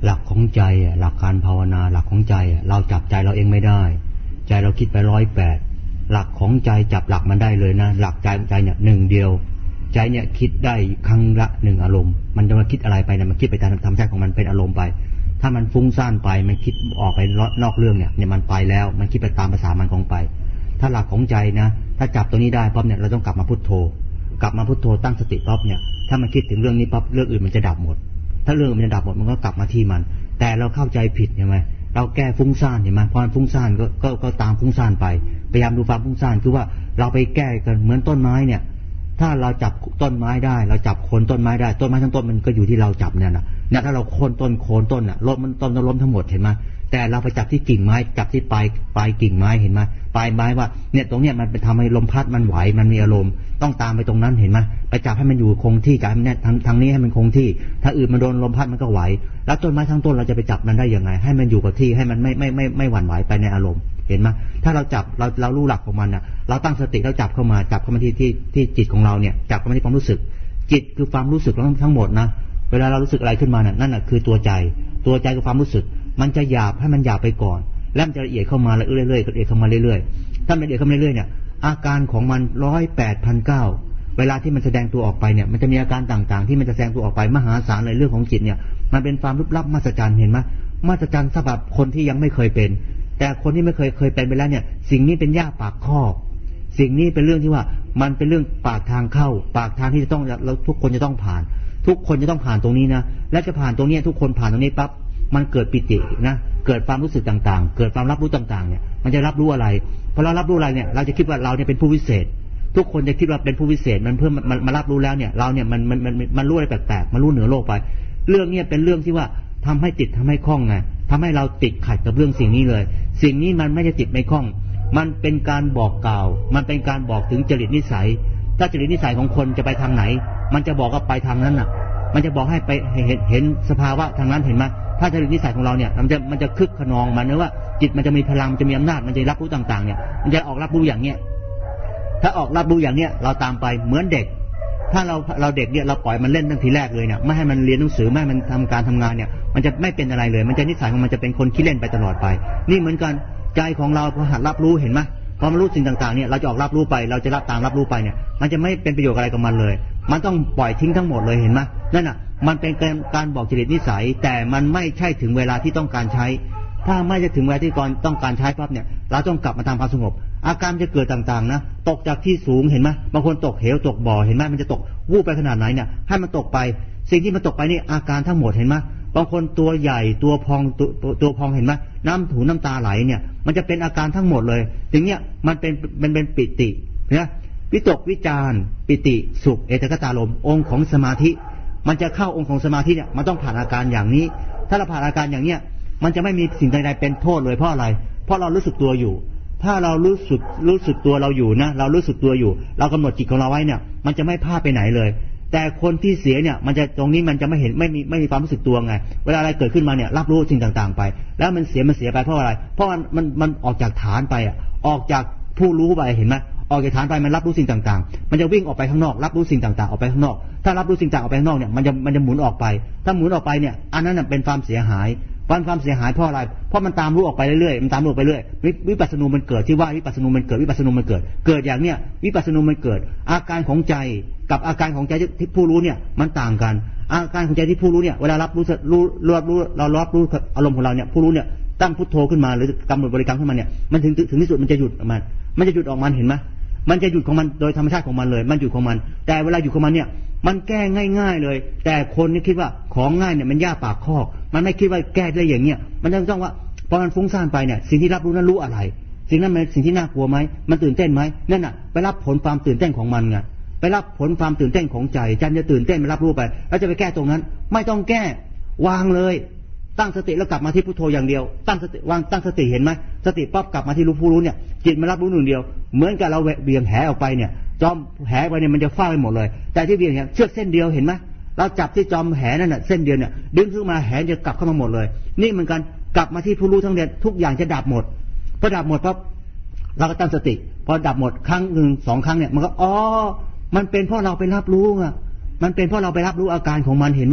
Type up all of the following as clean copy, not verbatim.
หลักของใจหลักการภาวนาหลักของใจเราจับใจเราเองไม่ได้ใจเราคิดไป108หลักของใจจับหลักมันได้เลยนะหลักใจเนี่ยหนึ่งเดียวใจเนี่ยคิดได้ครั้งละ1อารมณ์มันจะมาคิดอะไรไปเนี่ยมันคิดไปตามธรรมชาติของมันเป็นอารมณ์ไปถ้ามันฟุ้งซ่านไปมันคิดออกไปนอกเรื่องเนี่ยมันไปแล้วมันคิดไปตามภาษามันของไปถ้าหลักของใจนะถ้าจับตัวนี้ได้ปั๊บเนี่ยเราต้องกลับมาพุทโธตั้งสติปั๊บเนี่ยถ้ามันคิดถึงเรื่องนี้ปั๊บเรื่องอื่นมันจะดับหมดถ้าเรื่องมันจะดับหมดมันก็กลับมาที่มันแต่เราเข้าใจผิดใช่ไหมเราแก้ฟุ้งซ่านเห็นไหมพอมันฟุ้งซ่านก็ตามฟุ้งซ่านไปพยายามดูความฟุ้งซ่านคือว่าเราไปแก้กันเหมือนต้นไม้เนี่ยถ้าเราจับต้นไม้ได้เราจับโคนต้นไม้ได้ต้นไม้ทั้งต้นมันก็อยู่ที่เราจับเนี่ยถ้าเราโคนต้นน่ะล้มมันต้นล้มทั้งหมดเห็นไหมแต่เราไปจับที่กิ่งไม้จับที่ปลายกิ่งไม้เห็นไหมปลายไม้ว่าเนี่ยตรงเนี้ยมันเป็นทำให้ลมพัดมันไหวมันมีอารมณ์ต้องตามไปตรงนั้นเห็นไหมไปจับให้มันอยู่คงที่จับให้มันเนี่ยทางนี้ให้มันคงที่ถ้าอื่นมันโดนลมพัดมันก็ไหวแล้วต้นไม้ทั้งต้นเราจะไปจับมันได้ยังไงให้มันอยู่กับที่ให้มันไม่หวั่นไหวไปในอารมณ์เห็นไหมถ้าเราจับเรารู้หลักของมันน่ะเราตั้งสติแล้วจับเข้ามาที่จิตของเราเนี่ยจับเข้ามาที่ความรู้สึกจิตคือความรู้สึกทั้งหมดนะเวลาเรารู้สึกอะไรขึ้นมานั่นน่ะคือตัวใจคือความรู้สึกมันจะหยาบให้มันหยาบไปก่อนแล้วมันจะละเอียดเข้ามาเรื่อยๆละเอียดเข้ามาเรื่อยๆถ้ามันละเอียดเข้ามาเรื่อยๆเนี่ยอาการของมัน108,900เวลาที่มันแสดงตัวออกไปเนี่ยมันจะมีอาการต่างๆที่มันจะแสดงตัวออกไปมหาศาลเลยเรื่องของจิตเนี่ยมันเป็นความลึกลับมหัศจรรย์เห็นไหมมหัศจรรย์สำหรับคนที่ยังไม่เคยเป็นแต่คนที่ไม่เคยเป็นไปแล้วเนี่ยสิ่งนี้เป็นหญ้าปากคอกสิ่งนี้เป็นเรื่องที่ว่ามันเป็นเรื่องปากทางเข้าปากทางที่จะต้องเราทุกคนจะต้องผ่านทุกคนจะต้องผ่านตรงนี้นะและจะผ่านตรงนี้ทุกคนผ่านตรงนี้ปั๊บมันเกิดปิตินะเกิดความรู้สึกต่างๆเกิดความรับรู้ต่างๆเนี่ยมันจะรับรู้อะไรพอเรารับรู้อะไรเนี่ยเราจะคิดว่าเราเนี่ยเป็นผู้วิเศษทุกคนจะคิดว่าเป็นผู้วิเศษมันเพิ่มมันรับรู้แล้วเนี่ยเราเนี่ยมันรู้อะไรแปลกๆมันรู้เหนือโลกไปเรื่องนี้เป็นเรื่องที่ว่าทำให้ติดทำให้คล่องไงทำให้เราติดขัดกับเรื่องสิ่งนี้เลยสิ่งนี้มันไม่ได้ติดไม่คล่องมันเป็นการบอกกล่าวมันเป็นการบอกถึงจริตนิสัยถ้าจริตนิสัยของคนจะไปทางไหนมันจะบอกว่าไปทางนั้นน่ะมันจะบอกให้ไปเห็นสภาวะทางนั้นเห็นไหมถ้าจริตนิสัยของเราเนี่ยมันจะคึกขนองมันเนื้อว่าจิตมันจะมีพลังมันจะมีอำนาจมันจะรับรู้ต่างๆเนี่ยมันจะออกรับรู้อย่างเนี้ยถ้าออกรับรู้อย่างเนี้ยเราตามไปเหมือนเด็กถ้าเราเด็กเนี่ยเราปล่อยมันเล่นตั้งทีแรกเลยเนี่ยไม่ให้มันเรียนหนังสือไม่ให้มันทำการทำงานเนี่ยมันจะไม่เป็นอะไรเลยมันจะนิสัยของมันจะเป็นคนขี้เล่นไปตลอดไปนี่เหมือนกันใจของเราพอหัดรับรู้เห็นไหมพอมันรู้สิ่งต่างๆเนี่ยเราจะออกรับรู้ไปเราจะรับตามรับรู้ไปเนี่ยมันจะไม่เป็นประโยชน์อะไรกับมันเลยมันต้องปล่อยทิ้งทั้งหมดเลยเห็นไหมนั่นน่ะมันเป็นการบอกจริตนิสัยแต่มันไม่ใช่ถึงเวลาที่ต้องการใช้ถ้าไม่จะถึงเวลาที่ก่อนต้องการใช้ปั๊บเนี่ยเราต้องกลับมาทำความสงบอาการจะเกิดต่างๆนะตกจากที่สูงเห็นไหมบางคนตกเหวตกบ่อเห็นไหมมันจะตกวูบไปขนาดไหนเนี่ยให้มันตกไปสิ่งที่มันตกไปนี่อาการทั้งหมดเห็นไหมบางคนตัวใหญ่ตัวพองตัวพองเห็นไหมน้ำตาไหลเนี่ยมันจะเป็นอาการทั้งหมดเลยถึงเนี้ยมันเป็นปิตินะวิตกวิจารปิติสุขเอตกตารมองค์ของสมาธิมันจะเข้าองค์ของสมาธิเนี่ยมันต้องผ่านอาการอย่างนี้ถ้าเราผ่านอาการอย่างเนี้ยมันจะไม่มีสิ่งใดๆเป็นโทษเลยเพราะอะไรเพราะเรารู้สึกตัวอยู่ถ้าเรารู้สึกตัวเราอยู่นะเรารู้สึกตัวอยู่เรากำหนดจิตของเราไว้เนี่ยมันจะไม่พลาดไปไหนเลยแต่คนที่เสียเนี่ยมันจะตรงนี้มันจะไม่เห็นไม่มีความรู้สึกตัวไงเวลาอะไรเกิดขึ้นมาเนี่ยรับรู้สิ่งต่างๆไปแล้วมันเสียไปเพราะอะไรเพราะมันออกจากฐานไปออกจากผู้รู้ไปเห็นไหมออกจากฐานไปมันรับรู้สิ่งต่างๆมันจะวิ่งออกไปข้างนอกรับรู้สิ่งต่างๆออกไปข้างนอกถ้ารับรู้สิ่งต่างออกไปข้างนอกเนี่ยมันจะหมุนออกไปถ้าหมุนออกไปเนี่ยอันนั้นเป็นความเสียหายความเสียหายเพราะอะไรเพราะมันตามรู้ออกไปเรื่อยๆมันตามรู้ไปเรื่อยวิปัสสนูมันเกิดที่ว่าวิปัสสนูมันเกิดเกิดอย่างเนี้ยวิปัสสนูมันเกิดอาการของใจกับอาการของใจที่ผู้รู้เนี่ยมันต่างกันอาการของใจที่ผู้รู้เนี่ยเวลารับรู้เรารับรู้อารมณ์ของเราเนี่ยผู้รู้เนี่ยตั้งพุทโธขึ้นมาหรือกำหนดบริกรรมขึ้นมาเนี่ยมันถึงที่สุดมันจะหยุดมันจะหยุดออกมันเห็นไหมมันจะหยุดของมันโดยธรรมชาติของมันเลยมันหยุดของมันแต่เวลาหยุดของมันเนี่ยมันแก้ง่ายๆเลยแต่คนนี่คิดว่าของง่ายเนี่ยมันยากปากคอกมันไม่คิดว่าแก้ได้อย่างเงี้ยมันต้องว่าพอมันฟุ้งซ่านไปเนี่ยสิ่งที่รับรู้นั้นรู้อะไรสิ่งนั้นมันสิ่งที่น่ากลัวไหมมันตื่นเต้นไหมนั่นน่ะไปรับผลความตื่นเต้นของมันไงไปรับผลความตื่นเต้นของใจจะตื่นเต้นไปรับรู้ไปแล้วจะไปแก้ตรงนั้นไม่ต้องแก้วางเลยตั้งสติแล้วกลับมาที่พุทโธอย่างเดียวตั้งสติวางตั้งสติเห็นไหมสติปั๊บกลับมาที่รู้ผู้รู้เนี่ยจิตมันรับรู้หนึ่งเดียวเหมือนกับเราเบี่ยงแหออกไปเนี่ยจอมแหไปเนี่ยมันจะฟาดไปหมดเลยแต่ที่เบี่ยงเนี่ยเชือกเส้นเดียวเห็นไหมเราจับที่จอมแหนั่นน่ะเส้นเดียวเนี่ยดึงขึ้นมาแหจะกลับเข้ามาหมดเลยนี่เหมือนกันกลับมาที่ผู้รู้ทั้งเดียวทุกอย่างจะดับหมดพอดับหมดปั๊บเราก็ตั้งสติพอดับหมดครั้งหนึ่งสองครั้งเนี่ยมันก็มันเป็นเพราะเราไปรับรู้ไงมันเป็นเพราะเราไปรับรู้อาการของมันเห็นไหม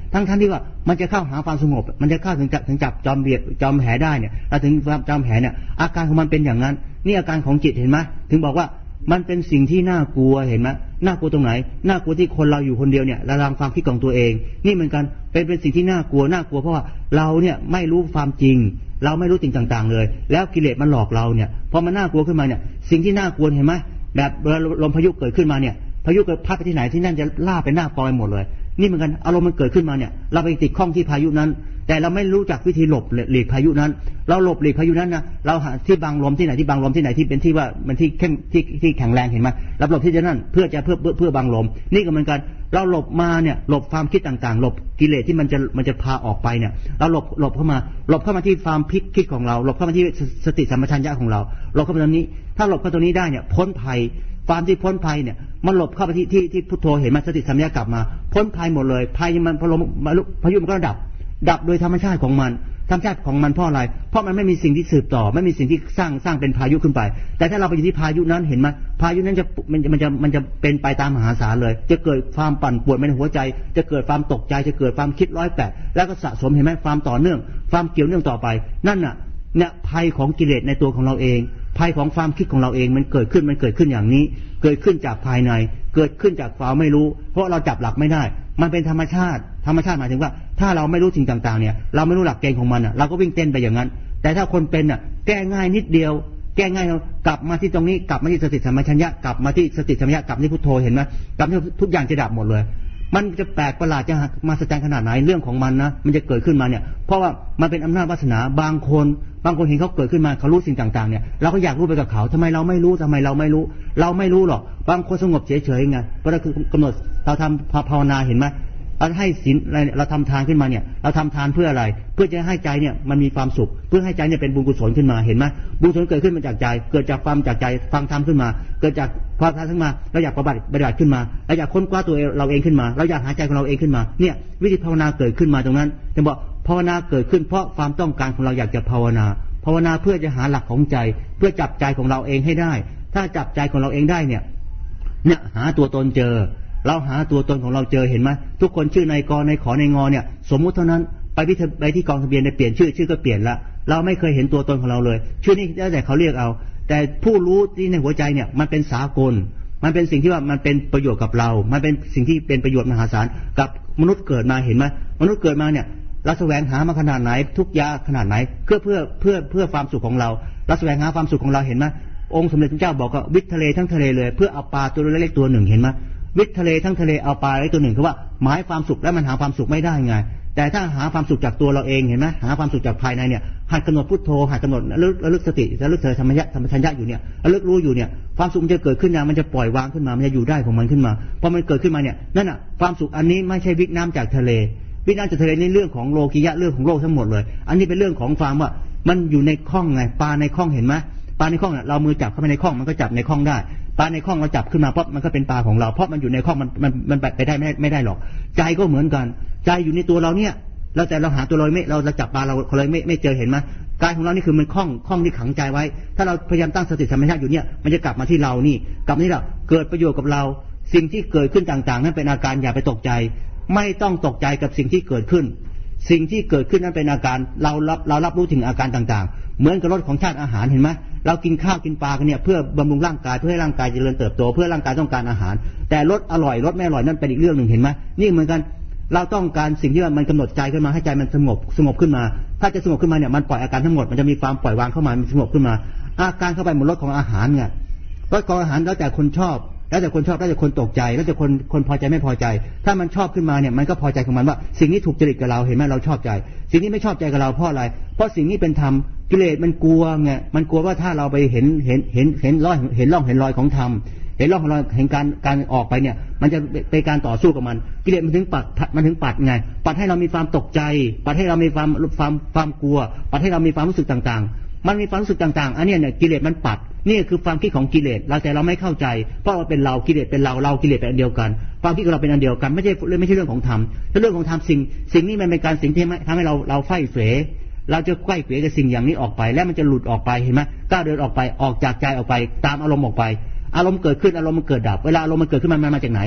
ทั้งที่ว่ามันจะเข้าหาความสงบมันจะเข้าถึงจับจอมแผลได้เนี่ยเราถึงจอมแผลเนี่ยอาการของมันเป็นอย่างนั้นนี่อาการของจิตเห็นไหมถึงบอกว่ามันเป็นสิ่งที่น่ากลัวเห็นไหมน่ากลัวตรงไหนน่ากลัวที่คนเราอยู่คนเดียวเนี่ยระลังความคิดของตัวเองนี่เหมือนกันเป็นสิ่งที่น่ากลัวเพราะว่าเราเนี่ยไม่รู้ความจริงเราไม่รู้สิ่งต่างๆเลยแล้วกิเลสมันหลอกเราเนี่ยพอมันน่ากลัวขึ้นมาเนี่ยสิ่งที่น่ากลัวเห็นไหมแบบลมพายุเกิดขึ้นมาเนี่ยพายุเกิดพัดไปที่ไหนที่นั่นจะล่าไปหน้าปอยหมดเลยนี่เหมือนกันอารมณ์มันเกิดขึ้นมาเนี่ยเราไปติดข้องที่พายุนั้นแต่เราไม่รู้จักวิธีหลบหลีกพายุนั้นเราหลบหลีกพายุนั้นนะเราหาที่บังลมที่ไหนที่บังลมที่ไหนที่เป็นที่ว่ามันที่เข้มที่แข็งแรงเห็นไหมเราหลบที่นั่นเพื่อบังลมนี่ก็เหมือนกันเราหลบมาเนี่ยหลบความคิดต่างๆหลบกิเลสที่มันจะพาออกไปเนี่ยเราหลบเข้ามาที่ความคิดของเราหลบเข้ามาที่สติสัมปชัญญะของเราหลบเข้ามาตรงนี้ถ้าหลบเข้าตรงนี้ได้เนี่ยพ้นภัยความที่พ้นภัยเนี่ยมันหลบเข้าไปที่พุทโธเห็นไหมสติสัมปชัญญะกลับมาพ้นภัยหมดเลยภัยมันพายุมันก็ดับโดยธรรมชาติของมันเพราะอะไรเพราะมันไม่มีสิ่งที่สืบต่อไม่มีสิ่งที่สร้างเป็นพายุขึ้นไปแต่ถ้าเราไปอยู่ที่พายุนั้นเห็นไหมพายุนั้นมันจะเป็นไปตามมหาศาลเลยจะเกิดความปั่นป่วนในหัวใจจะเกิดความตกใจจะเกิดความคิด108แล้วก็สะสมเห็นไหมความต่อเนื่องความเกี่ยวเนื่องต่อไปนั่นน่ะเนี่ยภัยของกิเลสในตัวของเราเองภัยของความคิดของเราเองมันเกิดขึ้นอย่างนี้เกิดขึ้นจากภายในเกิดขึ้นจากความไม่รู้เพราะเราจับหลักไม่ได้มันเป็นธรรมชาติหมายถึงว่าถ้าเราไม่รู้สิ่งต่างๆเนี่ยเราไม่รู้หลักเกณฑ์ของมันเราก็วิ่งเต้นไปอย่างนั้นแต่ถ้าคนเป็นแก้ง่ายนิดเดียวแก้ง่ายกลับมาที่ตรงนี้กลับมาที่สติสัมปชัญญะกลับมาที่สติสัมปชัญญะกลับที่พุทโธเห็นไหมกลับที่ทุกอย่างจะดับหมดเลยมันจะแปลกประหลาดจะมาแสดงขนาดไหนเรื่องของมันนะมันจะเกิดขึ้นมาเนี่ยเพราะว่ามันเป็นอำนาจวาสนาบางคนเห็นเขาเกิดขึ้นมาเขารู้สิ่งต่างๆเนี่ยเราก็อยากรู้ไปกับเขาทำไมเราไม่รู้เราไม่รู้หรอกบางคนสงบเฉยๆไงเพราะนั่นคือกำหนดเราทำภาวนาเห็นไหมเราให้ศีลเราทำทานขึ้นมาเนี่ยเราทำทานเพื่ออะไรเพื่อจะให้ใจเนี่ยมันมีความสุขเพื่อให้ใจเนี่ยเป็นบุญกุศลขึ้นมาเห็นไหมบุญกุศลเกิดขึ้นมาจากใจเกิดจากความจากใจฟังธรรมขึ้นมาเกิดจากความธรรมขึ้นมาเราอยากปฏิบัติขึ้นมาเราอยากค้นคว้าตัวเราเองขึ้นมาเราอยากหาใจของเราเองขึ้นมาเนี่ยวิธีภาวนาเกิดขึ้นมาตรงนั้นจะบอกภาวนาเกิดขึ้นเพราะความต้องการของเราอยากจะภาวนาเพื่อจะหาหลักของใจเพื่อจับใจของเราเองให้ได้ถ้าจับใจของเราเองได้เนี่ยหาตัวตนเจอเราหาตัวตนของเราเจอเห็นไหมทุกคนชื่อนายกนายขอนายงเนี่ยสมมุติเท่านั้นไปที่กองทะเบียนเปลี่ยนชื่อก็เปลี่ยนละเราไม่เคยเห็นตัวตนของเราเลยชื่อนี้แล้วแต่เขาเรียกเอาแต่ผู้รู้ที่ในหัวใจเนี่ยมันเป็นสากลมันเป็นสิ่งที่ว่ามันเป็นประโยชน์กับเรามันเป็นสิ่งที่เป็นประโยชน์มหาศาลกับมนุษย์เกิดมาเห็นไหมมนุษย์เกิดมาเนี่ยเราแสวงหามาขนาดไหนทุกยาขนาดไหนเพื่อความสุขของเราแสวงหาความสุขของเราเห็นไหมองค์สมเด็จพระเจ้าบอกว่าวิทย์ทะเลทั้งทะเลเลยเพื่อเอาปลาตัวเล็กๆตัวหนึ่งเห็นไหมวิทย์ทะเลทั้งทะเลเอาปลาไว้ตัวหนึ่งคือว่าหมายความสุขแล้วมันหาความสุขไม่ได้ไงแต่ถ้าหาความสุขจากตัวเราเองเห็นไหมหาความสุขจากภายในเนี่ยหัดกำหนดพุทโธหัดกำหนดระลึกสติระลึกธรรมชัญญะอยู่เนี่ยระลึกรู้อยู่เนี่ยความสุขมันจะเกิดขึ้นนะมันจะปล่อยวางขึ้นมามันจะอยู่ได้ของมันขึ้นมาพอมันเกิดขึ้นมาเนี่ยนั่นน่ะความสุขอันนี้ไม่ใช่วิกน้ำจากทะเลวิกน้ำจากทะเลในเรื่องของโลกิยะเรื่องของโลกทั้งหมดเลยอันนี้เป็นเรื่องของความว่ามันอยู่ในคล่องไงปลาในคล่องเห็นไหมปลาในคล่องเรามือจับเข้าไปในคล่องมันก็จับในคล่องได้ปลาในคล่องเราจับขึ้นมาเพราะมันก็เป็นปลาของเราเพราะมันอยู่ในคล่องมันไปได้ไม่ได้หรอกใจก็เหมือนกันใจอยู่ในตัวเราเนี่ยแล้วแต่เราหาตัวเราไม่เราจับปลาเราเลยไม่เจอเห็นไหมกายของเรานี่คือมันคล่องที่ขังใจไว้ถ้าเราพยายามตั้งสติสัมปชัญญะอยู่เนี่ยมันจะกลับมาที่เรานี่กลับมาที่เราเกิดประโยชน์กับเราสิ่งที่เกิดขึ้นต่างๆนั้นเป็นอาการอย่าไปตกใจไม่ต้องตกใจกับสิ่งที่เกิดขึ้นสิ่งที่เกิดขึ้นนั้นเป็นอาการเรารับรู้ถึงอาการต่างๆเหมือนกับรสของชาติอาหารเห็นไหมเรากินข้าวกินปลากันเนี่ยเพื่อบำรุงร่างกายเพื่อให้ร่างกายเจริญเติบโตเพื่อร่างกายต้องการอาหารแต่รสอร่อยรสไม่อร่อยนั่นเป็นอีกเรื่องหนึ่งเห็นไหมนี่เหมือนกันเราต้องการสิ่งที่มันกำหนดใจขึ้นมาให้ใจมันสงบขึ้นมาถ้าจะสงบขึ้นมาเนี่ยมันปล่อยอาการทั้งหมดมันจะมีความปล่อยวางเข้ามามันสงบขึ้นมาอาการเข้าไปหมดรสของอาหารไงรสของอาหารแล้วแต่คนชอบแล้วแต่คนตกใจแล้วแต่คนพอใจไม่พอใจถ้ามันชอบขึ้นมาเนี่ยมันก็พอใจของมันว่าสิ่งนี้ถูกจริตกับเราเห็นไหมเราชอบใจสิ่งนี้ไม่ชอบใจกับเราเพราะอะไรเพราะสิ่งนี้เป็นธรรมกิเลสมันกลัวไงมันกลัวว่าถ้าเราไปเห็นร่องรอยของธรรมเห็นร่องรอยแห่งการออกไปเนี่ยมันจะเป็นการต่อสู้กับมันกิเลสมันถึงปัดไงปัดให้เรามีความตกใจปัดให้เรามีความกลัวปัดให้เรามีความรู้สึกต่างๆมันมีความรู้สึกต่างๆอันนี้เนี่ยกิเลสมันปัดนี่คือความคิดของกิเลสแต่เราไม่เข้าใจเพราะเราเป็นเรากิเลสเป็นเรากิเลสเป็นอันเดียวกันความคิดของเราเป็นอันเดียวกันไม่ใช่เรื่องของธรรมแต่เรื่องของธรรมสิ่งนี้มันเป็นการสิ่งที่ทำให้เราไฝ่เสวเราจะไขว้เขวกับสิ่งอย่างนี้ออกไปแล้วมันจะหลุดออกไปเห็นไหมก้าวเดินออกไปออกจากใจออกไปตามอารมณ์ออกไปอารมณ์เกิดขึ้นอารมณ์มันเกิดดับเวลาอารมณ์มันเกิดขึ้นมันมาจากไหน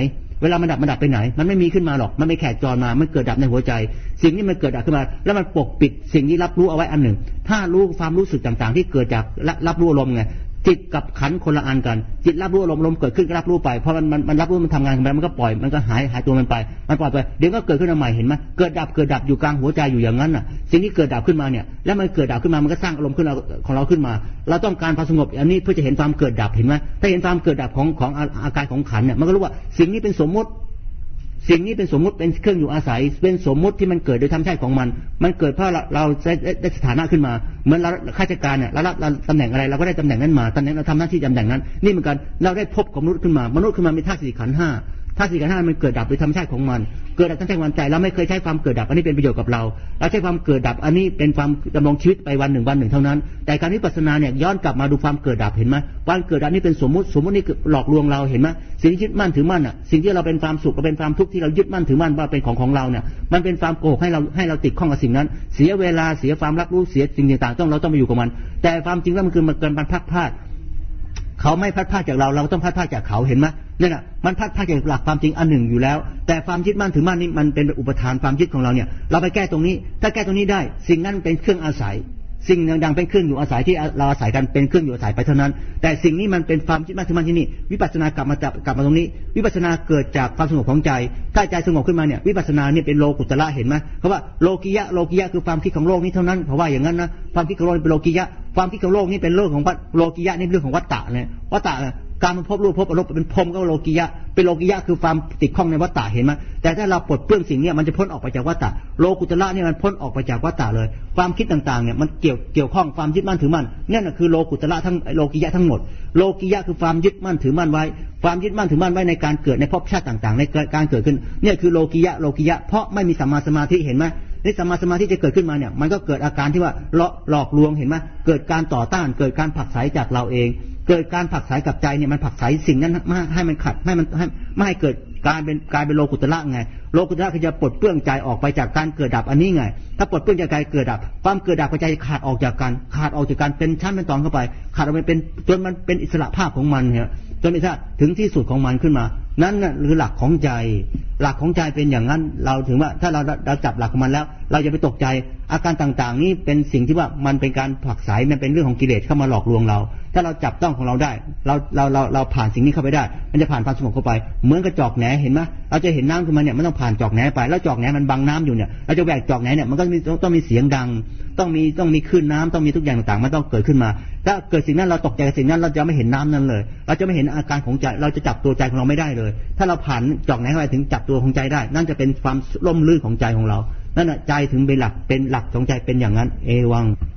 เวลามันดับไปไหนมันไม่มีขึ้นมาหรอกมันไม่แขกจรมามันเกิดดับในหัวใจสิ่งนี้มันเกิดดับขึ้นมาแล้วมันปกปิดสิ่งที่รับรู้เอาไว้อันหนึ่งถ้ารู้ความรู้สึกต่างๆที่เกิดจากรับรู้อารมณ์ไงจิตกับขันคนละอันกันจิตรับรู้อารมณ์เกิดขึ้นก็รับรู้ไปพอมันรับรู้มันทำงานของมันก็ปล่อยมันก็หายตัวมันไปมันปล่อยไปเดี๋ยวก็เกิดขึ้นมาใหม่เห็นไหมเกิดดับอยู่กลางหัวใจอยู่อย่างนั้นน่ะสิ่งที่เกิดดับขึ้นมาเนี่ยแล้วมันเกิดดับขึ้นมามันก็สร้างอารมณ์ขึ้นของเราขึ้นมาเราต้องการความสงบอันนี้เพื่อจะเห็นความเกิดดับเห็นไหมถ้าเห็นความเกิดดับของอาการของขันเนี่ยมันก็รู้ว่าสิ่งนี้เป็นสมมติสิ่งนี้เป็นสมมุติเป็นเครื่องอยู่อาศัยเป็นสมมุติที่มันเกิดโดยธรรมชาติของมันเกิดเพราะเราได้สถานะขึ้นมาเหมือนเราข้าราชการเนี่ยเรารับตำแหน่งอะไรเราก็ได้ตำแหน่งนั้นมาตำแหน่งเราทำหน้าที่ตำแหน่งนั้นนี่เหมือนกันเราได้พบกับมนุษย์ขึ้นมามีธาตุสี่ขันธ์ห้าธาตุสี่ขันธ์ห้ามันเกิดดับโดยธรรมชาติของมันเกิดดับทั้งใจเราไม่เคยใช้ความเกิดดับอันนี้เป็นประโยชน์กับเราใช้ความเกิดดับอันนี้เป็นความดำรงชีวิตไปวันหนึ่งเท่านั้นแต่การวิปัสสนาเนี่ยย้อนกลับมาดูความเกิดดับเห็นไหมความเกิดดับนี่เป็นสมมุตินี่หลอกลวงเราเห็นไหมสิ่งที่ยึดมั่นถือมั่นอ่ะสิ่งที่เราเป็นความสุขกับเป็นความทุกข์ที่เรายึดมั่นถือมั่นว่าเป็นของเราเนี่ยมันเป็นความโกหกให้เราติดข้องกับสิ่งนั้นเสียเวลาเสียความรับรู้เสียสิ่งต่างๆเราต้องไปอยู่กับมันแต่ความจริงแล้วมันคือมันเกินพัดพลาดเขาไม่พัดพลาดจากเราต้องพัดพลาดจากเขาเห็นไหมนี่แหละมันพัดพลาดจากหลักความจริงอันหนึ่งอยู่แล้วแต่ความยึดมั่นถือมั่นนี่มันเป็นอุปทานความยึดของเราเนี่ยเราไปแก้ตรงนี้ถ้าแก้ตรงนี้ได้สิ่งนั้นเป็นเครื่องอาศัยสิ่งดังๆเป็นเครื่องอยู่อาศัยที่เราอาศัยกันเป็นเครื่องอยู่อาศัยไปเท่านั้นแต่สิ่งนี้มันเป็นความยึดมั่นถือมั่นที่นี่วิปัสสนากลับมาตรงนี้วิปัสสนาเกิดจากความสงบของใจถ้าใจสงบขึ้นมาเนี่ยวิปัสสนาเนี่ยเป็นโลกุตระเห็นไหมเพราะว่าโลกิยะคือความคิดของโลกนี้เท่านั้นเพราะว่าอย่างนั้นนะความคิดของโลกเป็นโลกิยะความคิดของโลกนี้เป็นโลกของโลกิยะนี่เรื่องของวัฏฏะเนี่ยวัฏฏะการมันพบรูปพบอารมณ์เป็นพรหมก็โลกิยะเป็นโลกิยะคือความติดข้องในวัฏฏะเห็นไหมแต่ถ้าเราปลดเปลื้องสิ่งนี้มันจะพ้นออกไปจากวัฏฏะโลกุตระเนี่ยมันพ้นออกไปจากวัฏฏะเลยความคิดต่างๆเนี่ยมันเกี่ยวข้องความยึดมั่นถือมั่นนั่นคือโลกุตระทั้งโลกิยะทั้งหมดโลกิยะคือความยึดมั่นถือมั่นไว้ความยึดมั่นถือมั่นไว้ในการเกิดในภพชาติต่างๆในการเกิดขึ้นเนี่ยคือโลกิยะเพราะไม่มีสัมมาสมาธิเห็นไหมในสัมมาสมาธิจะเกิดขึ้นมาเนี่ยมันก็เกิดอาการที่ว่าหลอกลวงเห็นไหมเกิดการต่อต้านเกิดการผลักไสจากเราเองเกิดการผลักไสกับใจเนี่ยมันผลักไสสิ่งนั้นให้มันขัดไม่ให้เกิดการเป็นโลกุตระไงโลกุตระคือจะปลดเปลื้องใจออกไปจากการเกิดดับอันนี้ไงถ้าปลดเปลื้องจากการเกิดดับความเกิดดับของใจขาดออกจากการเป็นชั้นเป็นตอนเข้าไปขาดออกไปเป็นจนมันเป็นอิสระภาพของมันเนี่ยจนอิสระถึงที่สุดของมันขึ้นมานั่นน่ะคือหลักของใจเป็นอย่างนั้นเราถึงว่าถ้าเราจับหลักของมันแล้วเราจะไปตกใจอาการต่างๆนี้เป็นสิ่งที่ว่ามันเป็นการผลักไสมันเป็นเรื่องของกิเลสเข้ามาหลอกลวงเราถ้าเราจับต้องของเราได้เราผ่านสิ่งนี้เข้าไปได้มันจะผ่านความสงบเข้าไปเหมือนกับจอกแหนเห็นไหมเราจะเห็นน้ำขึ้นมาเนี่ยมันต้องผ่านจอกแหนไปแล้วจอกแหนมันบังน้ำอยู่เนี่ยเราจะแหวกจอกแหนเนี่ยมันก็ต้องมีเสียงดังต้องมีคลื่นน้ำต้องมีทุกอย่างต่างๆมันต้องเกิดขึ้นมาถ้าเกิดสิ่งนั้นเราตกใจกับสิ่งนั้นเราจะไม่เห็นน้ำนั้นเลยเราจะไม่เห็นอาการของใจเราจะจับตัวใจของเราไม่ได้เลยถ้าเราผ่านจอกแหนเข้าไปถึงจับตัวของใจได้นั่นจะเป็นความล่มลื่นของใจของเรานั่นน่ะใจถึงเป็นหลักของใจเป็นอย่างนั้นเอวัง